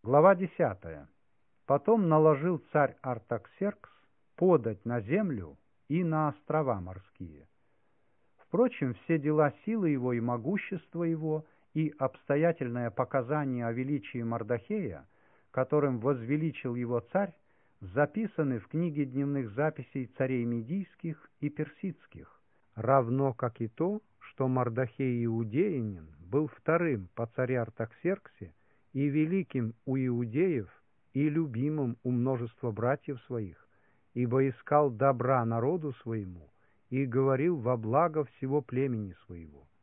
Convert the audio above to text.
Глава 10. Потом наложил царь Артаксеркс подать на землю и на острова морские. Впрочем, все дела силы его и могущества его и обстоятельное показание о величии Мардохея, которым возвеличил его царь, записаны в книге дневных записей царей медийских и персидских, равно как и то, что Мардохей Иудеянин был вторым по царе Артаксерксе и великим у иудеев и любимым у множества братьев своих, ибо искал добра народу своему и говорил во благо всего племени своего.